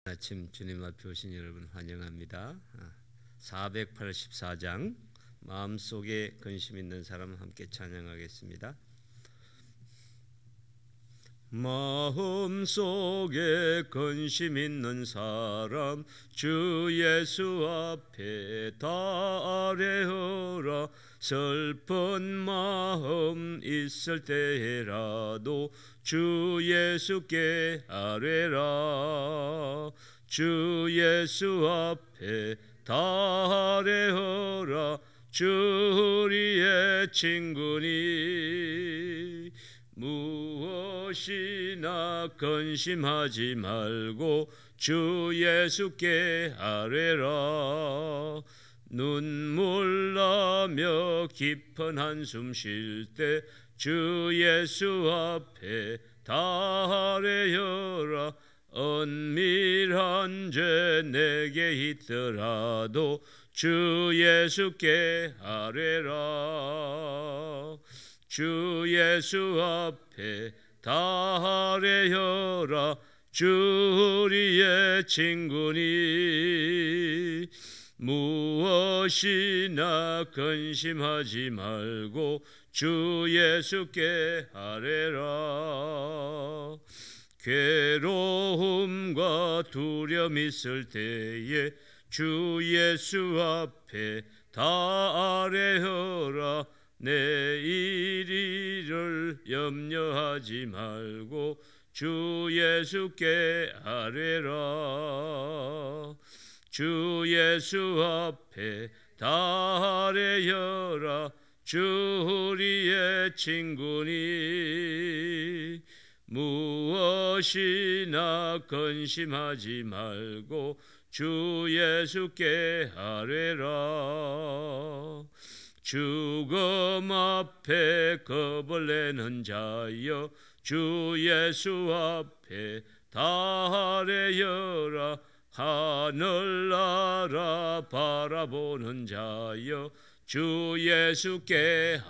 아침 주님 앞에 오신 여러분 환영합니다. 484장 마음속에 근심 있는 사람 함께 찬양하겠습니다. 마음속에 근심 있는 사람 주 예수 앞에 다 아뢰어라. 슬픈 마음 있을 때라도 주 예수께 아뢰라. 주 예수 앞에 다 아뢰어라. 주 우리의 친구니 무엇이나 근심하지 말고 주 예수께 아뢰라. 눈물 나며 깊은 한숨 쉴 때 주 예수 앞에 다 아뢰어라. 은밀한 죄 내게 있더라도 주 예수께 아뢰라. 주 예수 앞에 다 아뢰어라. 주 우리의 친구니 무엇이나 근심하지 말고 주 예수께 아뢰라. 괴로움과 두려움 있을 때에 주 예수 앞에 다 아뢰어라. 내일을 염려하지 말고 주 예수께 아뢰라. 주 예수 앞에 다 아뢰어라. 주 우리의 친구니 무엇이나 근심하지 말고 주 예수께 아뢰라. 죽음 앞에 겁을 내는 자여 주 예수 앞에 다 아뢰어라. 하늘나라 바라보는 자여 주 예수께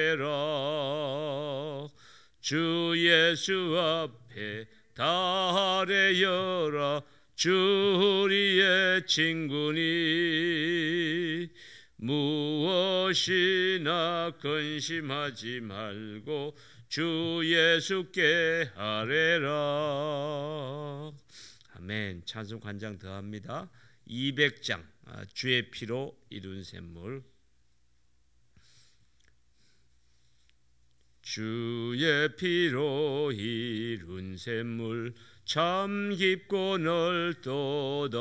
아뢰라. 주 예수 앞에 다 아뢰어라. 주 우리의 친구니 무엇이나 근심하지 말고 주 예수께 아뢰라. 아멘. 찬송 한 장 더 합니다. 200장 주의 피로 이룬 샘물. 주의 피로 이룬 샘물 참 깊고 넓도다.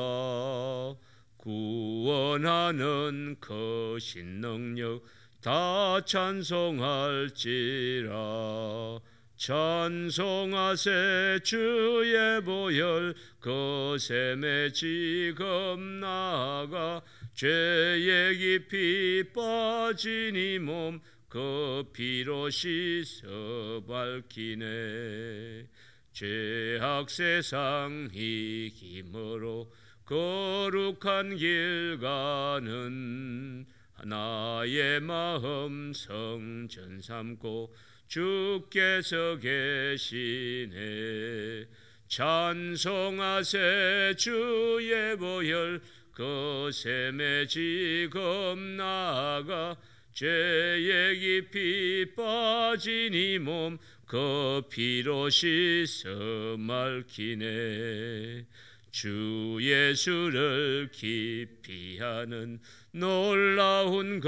구원하는 거신 능력 다 찬송할지라. 찬송하세 주의 보혈 거셈에 지금 나아가 죄에 깊이 빠진 이 몸 그 피로 씻어 밝히네. 죄악 세상 이김으로 거룩한 길 가는 나의 마음 성전 삼고 주께서 계시네. 찬송하세 주의 보혈 거셈에 지금 나아가 죄에 깊이 빠진 이 몸 그 피로 씻어 밝히네. 주 예수를 깊이 아는 놀라운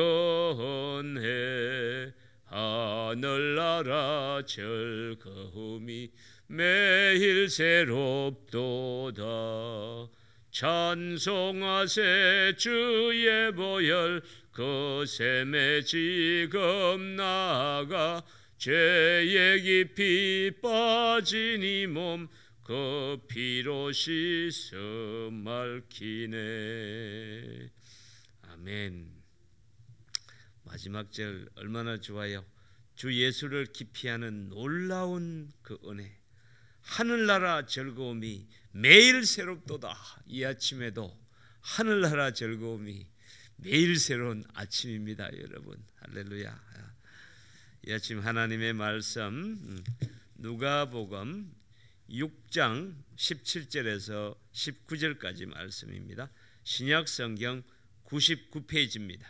건혜 하늘나라 즐거움이 매일 새롭도다. 찬송하세 주의 보혈 거셈에 지금 나아가 죄에 깊이 빠진 이 몸 그 피로 씻어 밝히네. 아멘. 마지막 절 얼마나 좋아요. 주 예수를 깊이 아는 놀라운 그 은혜 하늘나라 즐거움이 매일 새롭도다. 이 아침에도 하늘나라 즐거움이 매일 새로운 아침입니다. 여러분 할렐루야. 이 아침 하나님의 말씀 누가복음 6장 17절에서 19절까지 말씀입니다. 신약 성경 99페이지입니다.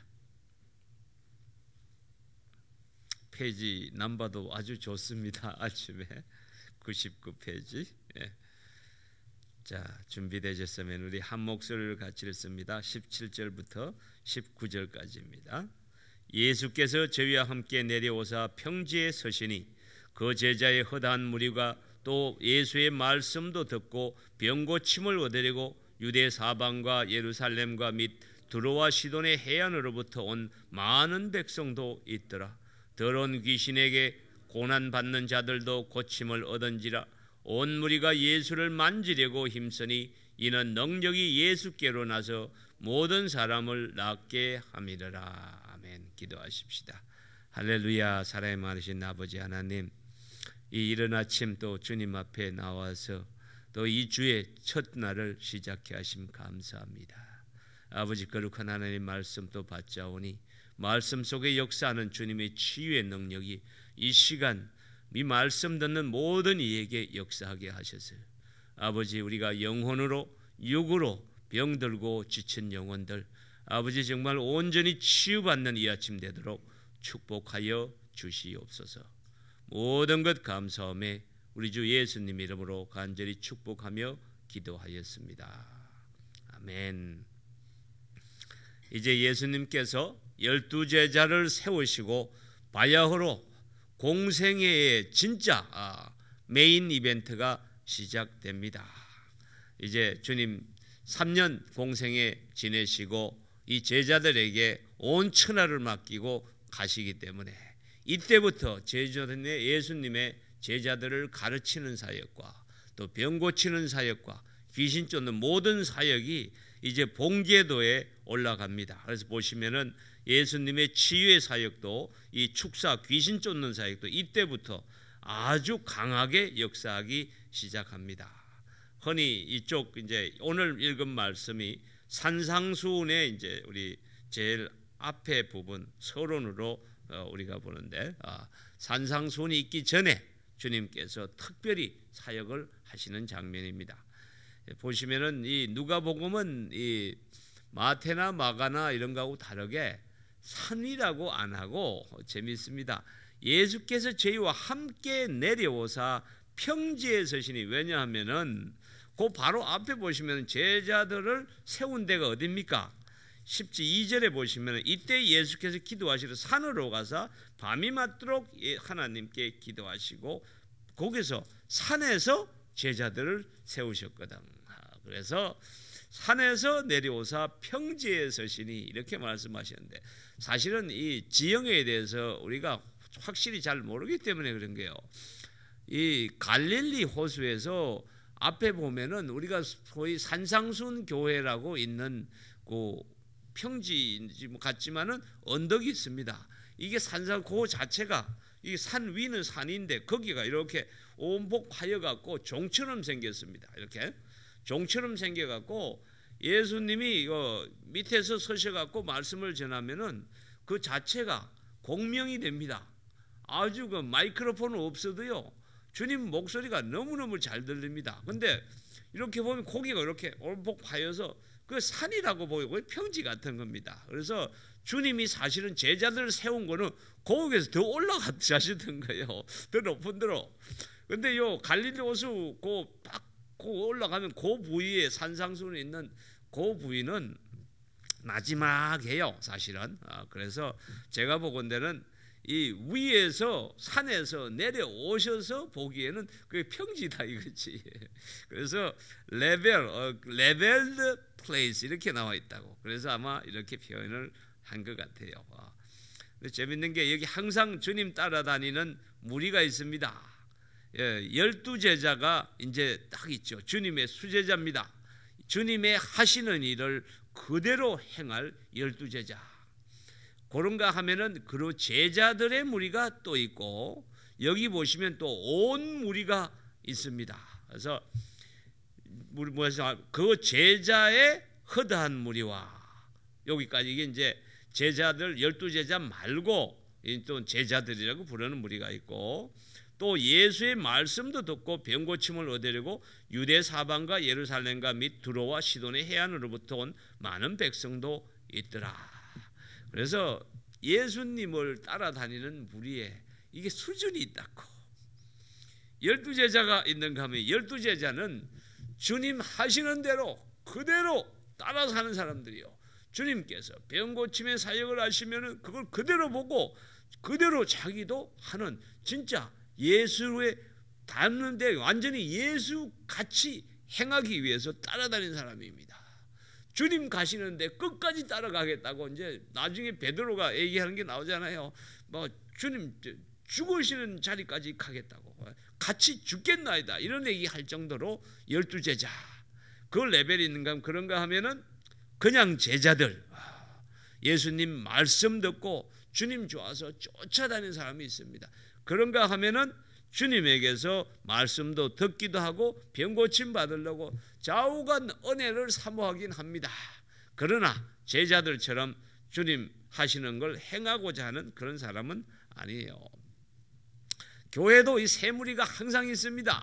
페이지 넘버도 아주 좋습니다. 아침에 99페이지. 예. 자, 준비되셨으면 우리 한 목소리를 같이 읽습니다. 17절부터 19절까지입니다. 예수께서 저희와 함께 내려오사 평지에 서시니 그 제자의 허다한 무리가 또 예수의 말씀도 듣고 병고침을 얻으려고 유대 사방과 예루살렘과 및 두로와 시돈의 해안으로부터 온 많은 백성도 있더라. 더러운 귀신에게 고난받는 자들도 고침을 얻은지라. 온 무리가 예수를 만지려고 힘쓰니 이는 능력이 예수께로 나서 모든 사람을 낫게 함이라. 아멘. 기도하십시다. 할렐루야. 사랑이 많으신 아버지 하나님, 이 이른 아침 또 주님 앞에 나와서 또 이 주의 첫날을 시작해 하심 감사합니다. 아버지, 거룩한 하나님 말씀 또 받자오니 말씀 속에 역사하는 주님의 치유의 능력이 이 시간 이 말씀 듣는 모든 이에게 역사하게 하셔서 아버지, 우리가 영혼으로 육으로 병들고 지친 영혼들 아버지 정말 온전히 치유받는 이 아침 되도록 축복하여 주시옵소서. 모든 것 감사함에 우리 주 예수님 이름으로 간절히 축복하며 기도하였습니다. 아멘. 이제 예수님께서 12제자를 세우시고 바야흐로 공생애의 진짜 메인 이벤트가 시작됩니다. 이제 주님 3년 공생애 지내시고 이 제자들에게 온 천하를 맡기고 가시기 때문에 이때부터 예수님의 제자들을 가르치는 사역과 또 병 고치는 사역과 귀신 쫓는 모든 사역이 이제 본궤도에 올라갑니다. 그래서 보시면은 예수님의 치유의 사역도 이 축사 귀신 쫓는 사역도 이때부터 아주 강하게 역사하기 시작합니다. 흔히 이쪽 이제 오늘 읽은 말씀이 산상수훈의 이제 우리 제일 앞에 부분 서론으로 우리가 보는데 산상수훈이 있기 전에 주님께서 특별히 사역을 하시는 장면입니다. 보시면은 이 누가복음은 이 마태나 마가나 이런 거하고 다르게 산이라고 안 하고 재미있습니다. 예수께서 저희와 함께 내려오사 평지에 서시니, 왜냐하면은 그 바로 앞에 보시면 제자들을 세운 데가 어디입니까? 12절에 보시면 이때 예수께서 기도하시러 산으로 가서 밤이 맞도록 하나님께 기도하시고 거기서 산에서 제자들을 세우셨거든. 그래서 산에서 내려오사 평지에 서시니 이렇게 말씀하셨는데, 사실은 이 지형에 대해서 우리가 확실히 잘 모르기 때문에 그런 거예요. 이 갈릴리 호수에서 앞에 보면은 우리가 소위 산상순 교회라고 있는 그 평지 같지만은 언덕이 있습니다. 이게 그 자체가 이 산 위는 산인데 거기가 이렇게 온복 파여 갖고 종처럼 생겼습니다. 이렇게 종처럼 생겨 갖고 예수님이 이거 밑에서 서셔 갖고 말씀을 전하면은 그 자체가 공명이 됩니다. 아주 그 마이크로폰 없어도요 주님 목소리가 너무너무 잘 들립니다. 근데 이렇게 보면 고기가 이렇게 올복 파여서 그 산이라고 보이고 평지 같은 겁니다. 그래서 주님이 사실은 제자들을 세운 거는 거기에서 더 올라가셨던 거예요. 더 높은 데로. 근데 요 갈릴리 호수 그 올라가면 그 부위에 산상수훈이 있는 그 부위는 마지막이에요, 사실은. 그래서 제가 보건대는 이 위에서 산에서 내려오셔서 보기에는 그게 평지다 이거지. 그래서 레벨드 플레이스 이렇게 나와 있다고. 그래서 아마 이렇게 표현을 한 것 같아요. 근데 재밌는 게 여기 항상 주님 따라다니는 무리가 있습니다. 12제자가 이제 딱 있죠. 주님의 수제자입니다. 주님의 하시는 일을 그대로 행할 12제자. 그런가 하면은 그 제자들의 무리가 또 있고 여기 보시면 또 온 무리가 있습니다. 그래서 그 제자의 허다한 무리와 여기까지 이게 이제 제자들 12제자 말고 또 제자들이라고 부르는 무리가 있고 또 예수의 말씀도 듣고 병 고침을 얻으려고 유대 사방과 예루살렘과 및 두로와 시돈의 해안으로부터 온 많은 백성도 있더라. 그래서 예수님을 따라다니는 무리에 이게 수준이 있다고. 12제자가 있는가 하면 12제자는 주님 하시는 대로 그대로 따라 사는 사람들이요. 주님께서 병 고침의 사역을 하시면 그걸 그대로 보고 그대로 자기도 하는, 진짜 예수에 닮는데 완전히 예수 같이 행하기 위해서 따라다니는 사람입니다. 주님 가시는데 끝까지 따라가겠다고 이제 나중에 베드로가 얘기하는 게 나오잖아요. 뭐 주님 죽으시는 자리까지 가겠다고, 같이 죽겠나이다 이런 얘기할 정도로 12제자 그 레벨이 있는가 하면, 그런가 하면은 그냥 제자들, 예수님 말씀 듣고 주님 좋아서 쫓아다니는 사람이 있습니다. 그런가 하면은 주님에게서 말씀도 듣기도 하고 병 고침 받으려고 좌우간 은혜를 사모하긴 합니다. 그러나 제자들처럼 주님 하시는 걸 행하고자 하는 그런 사람은 아니에요. 교회도 이 세 무리가 항상 있습니다.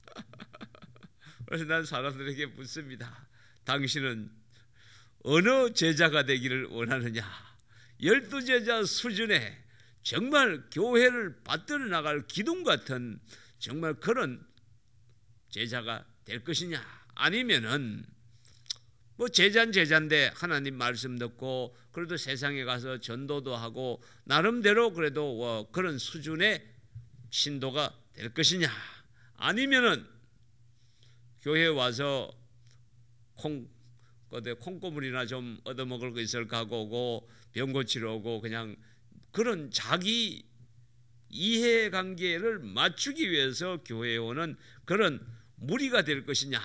그래서 난 사람들에게 묻습니다. 당신은 어느 제자가 되기를 원하느냐? 12제자 수준의 정말 교회를 받들어 나갈 기둥 같은 정말 그런 제자가 될 것이냐? 아니면은 뭐 제자는 제자인데 하나님 말씀 듣고 그래도 세상에 가서 전도도 하고 나름대로 그래도 그런 수준의 신도가 될 것이냐? 아니면은 교회에 와서 콩고물이나 좀 얻어먹을 거 있을 가고 오고 병 고치러 오고 그냥 그런 자기 이해관계를 맞추기 위해서 교회에 오는 그런 무리가 될 것이냐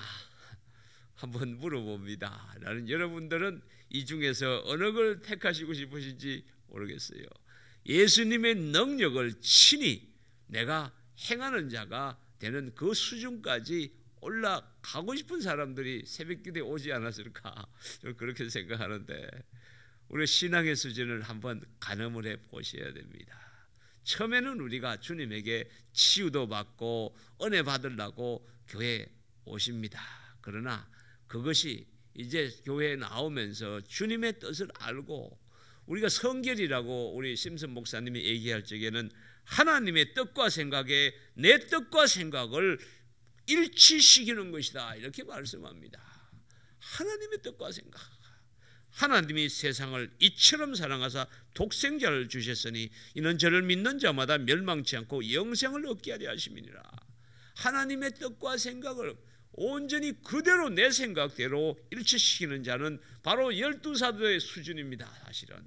한번 물어봅니다. 나는 여러분들은 이 중에서 어느 걸 택하시고 싶으신지 모르겠어요. 예수님의 능력을 친히 내가 행하는 자가 되는 그 수준까지 올라가고 싶은 사람들이 새벽기도에 오지 않았을까, 그렇게 생각하는데 우리 신앙의 수준을 한번 가늠을 해 보셔야 됩니다. 처음에는 우리가 주님에게 치유도 받고 은혜 받으려고 교회에 오십니다. 그러나 그것이 이제 교회에 나오면서 주님의 뜻을 알고 우리가 성결이라고 우리 심슨 목사님이 얘기할 적에는 하나님의 뜻과 생각에 내 뜻과 생각을 일치시키는 것이다 이렇게 말씀합니다. 하나님의 뜻과 생각, 하나님이 세상을 이처럼 사랑하사 독생자를 주셨으니 이는 저를 믿는 자마다 멸망치 않고 영생을 얻게 하려 하심이니라. 하나님의 뜻과 생각을 온전히 그대로 내 생각대로 일치시키는 자는 바로 12사도의 수준입니다. 사실은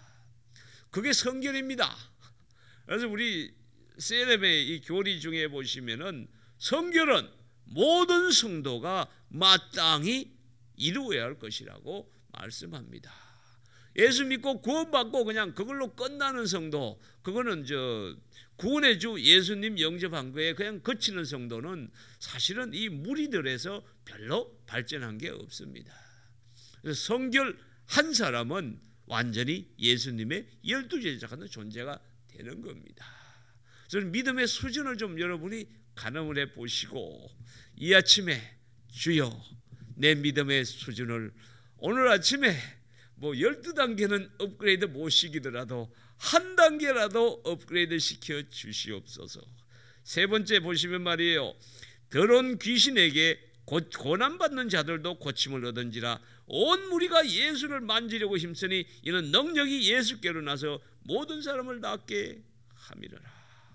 그게 성결입니다. 그래서 우리 CLM의 이 교리 중에 보시면은 성결은 모든 성도가 마땅히 이루어야 할 것이라고 말씀합니다. 예수 믿고 구원받고 그냥 그걸로 끝나는 성도, 그거는 구원의 주 예수님 영접한 거에 그냥 그치는 성도는 사실은 이 무리들에서 별로 발전한 게 없습니다. 그래서 성결한 사람은 완전히 예수님의 12제자 같은 존재가 되는 겁니다. 저는 믿음의 수준을 좀 여러분이 가늠을 해 보시고 이 아침에 주여 내 믿음의 수준을 오늘 아침에 뭐 12단계는 업그레이드 못 시키더라도 한 단계라도 업그레이드 시켜 주시옵소서. 세 번째 보시면 말이에요. 더러운 귀신에게 고난받는 자들도 고침을 얻은지라 온 무리가 예수를 만지려고 힘쓰니 이는 능력이 예수께로 나서 모든 사람을 낫게 함이라.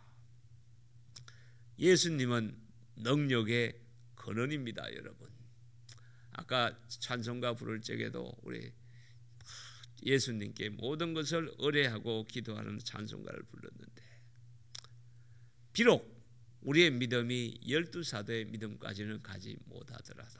예수님은 능력의 근원입니다. 여러분, 아까 찬송가 부를 적에도 우리 예수님께 모든 것을 의뢰하고 기도하는 찬송가를 불렀는데 비록 우리의 믿음이 12사도의 믿음까지는 가지 못하더라도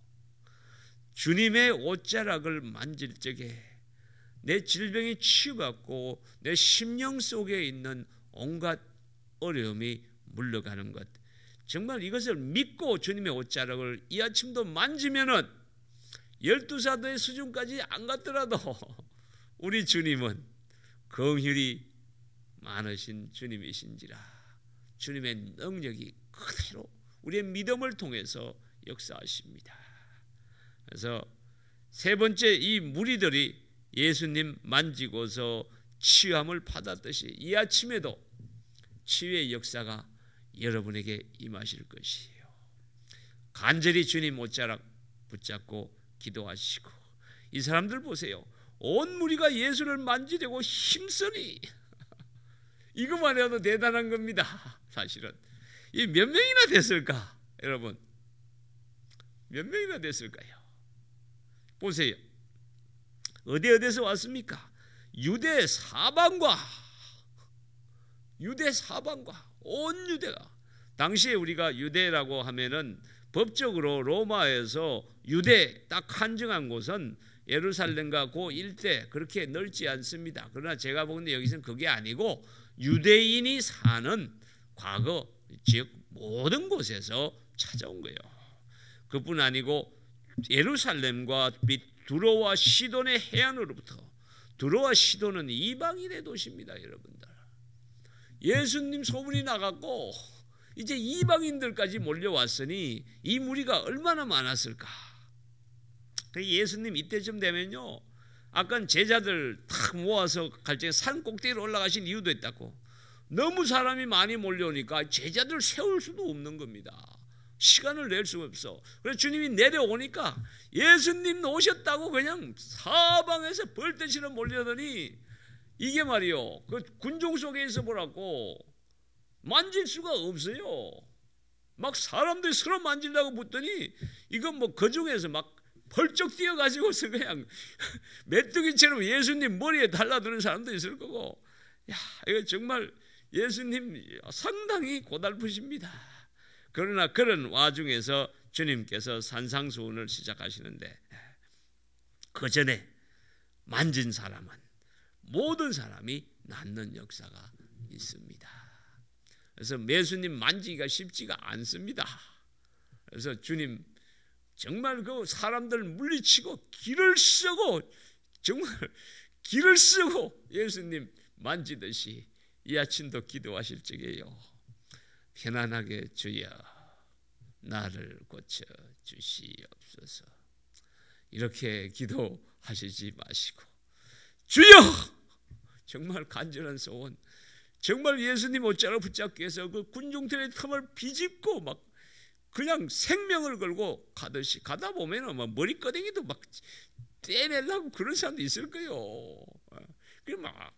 주님의 옷자락을 만질 적에 내 질병이 치유받고 내 심령 속에 있는 온갖 어려움이 물러가는 것, 정말 이것을 믿고 주님의 옷자락을 이 아침도 만지면은 12사도의 수준까지 안 갔더라도 우리 주님은 긍휼이 많으신 주님이신지라 주님의 능력이 그대로 우리의 믿음을 통해서 역사하십니다. 그래서 세 번째, 이 무리들이 예수님 만지고서 치유함을 받았듯이 이 아침에도 치유의 역사가 여러분에게 임하실 것이에요. 간절히 주님 옷자락 붙잡고 기도하시고, 이 사람들 보세요. 온 무리가 예수를 만지려고 힘쓰니 이것만 해도 대단한 겁니다. 사실은 이 몇 명이나 됐을까? 여러분 몇 명이나 됐을까요? 보세요. 어디에서 왔습니까? 유대 사방과 온 유대가, 당시에 우리가 유대라고 하면은 법적으로 로마에서 유대 딱 한정한 곳은 예루살렘과 그 일대 그렇게 넓지 않습니다. 그러나 제가 보는데 여기서는 그게 아니고 유대인이 사는 과거 지역 모든 곳에서 찾아온 거예요. 그뿐 아니고 예루살렘과 두로와 시돈의 해안으로부터, 두로와 시돈은 이방인의 도시입니다. 여러분들, 예수님 소문이 나갔고 이제 이방인들까지 몰려왔으니 이 무리가 얼마나 많았을까. 예수님 이때쯤 되면요, 아까 제자들 탁 모아서 갈 때 산 꼭대기로 올라가신 이유도 있다고. 너무 사람이 많이 몰려오니까 제자들 세울 수도 없는 겁니다. 시간을 낼 수가 없어. 그래서 주님이 내려오니까 예수님 오셨다고 그냥 사방에서 벌떼처럼 몰려더니 이게 말이요, 그 군종 속에 있어 보라고 만질 수가 없어요. 막 사람들이 서로 만지려고 붙더니 이건 뭐 그 중에서 막 벌쩍 뛰어가지고서 그냥 메뚜기처럼 예수님 머리에 달라드는 사람도 있을 거고, 야, 이거 정말 예수님 상당히 고달프십니다. 그러나 그런 와중에서 주님께서 산상수훈을 시작하시는데, 그 전에 만진 사람은 모든 사람이 낫는 역사가 있습니다. 그래서 예수님 만지기가 쉽지가 않습니다. 그래서 주님 정말 그 사람들 물리치고 길을 쓰고, 정말 길을 쓰고 예수님 만지듯이 이 아침도 기도하실 적에요, 편안하게 주여 나를 고쳐 주시옵소서, 이렇게 기도하시지 마시고 주여, 정말 간절한 소원, 정말 예수님 옷자락 붙잡기 위해서 그 군중들의 틈을 비집고 막 그냥 생명을 걸고 가듯이 가다 보면은 막 머리끄댕이도 막 떼내려고 그런 사람도 있을 거예요. 막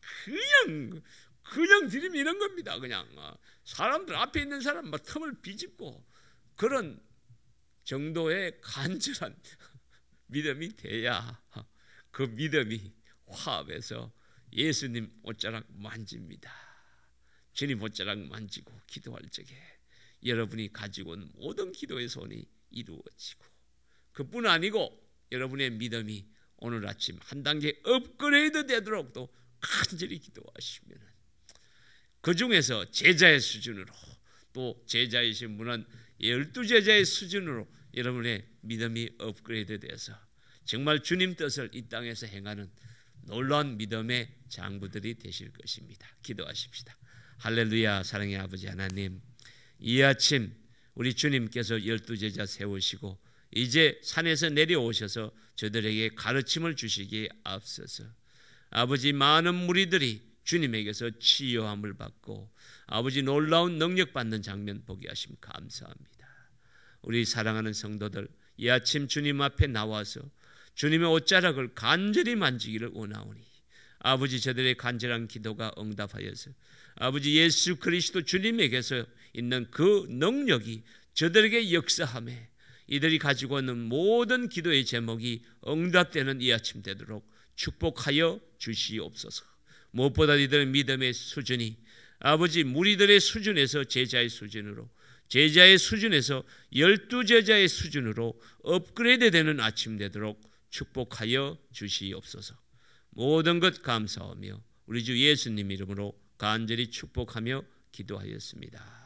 그냥 들이미는 겁니다. 그냥 사람들 앞에 있는 사람 막 틈을 비집고, 그런 정도의 간절한 믿음이 돼야 그 믿음이 화합해서 예수님 옷자락 만집니다. 주님 옷자락 만지고 기도할 적에 여러분이 가지고 온 모든 기도의 소원이 이루어지고, 그뿐 아니고 여러분의 믿음이 오늘 아침 한 단계 업그레이드 되도록 또 간절히 기도하시면, 그 중에서 제자의 수준으로, 또 제자이신 분은 12제자의 수준으로 여러분의 믿음이 업그레이드 돼서 정말 주님 뜻을 이 땅에서 행하는 놀라운 믿음의 장부들이 되실 것입니다. 기도하십시다. 할렐루야. 사랑의 아버지 하나님, 이 아침 우리 주님께서 12제자 세우시고 이제 산에서 내려오셔서 저들에게 가르침을 주시기에 앞서서 아버지, 많은 무리들이 주님에게서 치유함을 받고 아버지 놀라운 능력 받는 장면 보게 하심 감사합니다. 우리 사랑하는 성도들, 이 아침 주님 앞에 나와서 주님의 옷자락을 간절히 만지기를 원하오니 아버지, 저들의 간절한 기도가 응답하여서 아버지 예수 그리스도 주님에게서 있는 그 능력이 저들에게 역사하며 이들이 가지고 있는 모든 기도의 제목이 응답되는 이 아침 되도록 축복하여 주시옵소서. 무엇보다 이들의 믿음의 수준이 아버지 무리들의 수준에서 제자의 수준으로, 제자의 수준에서 12제자의 수준으로 업그레이드 되는 아침 되도록 축복하여 주시옵소서. 모든 것 감사하며 우리 주 예수님 이름으로 간절히 축복하며 기도하였습니다.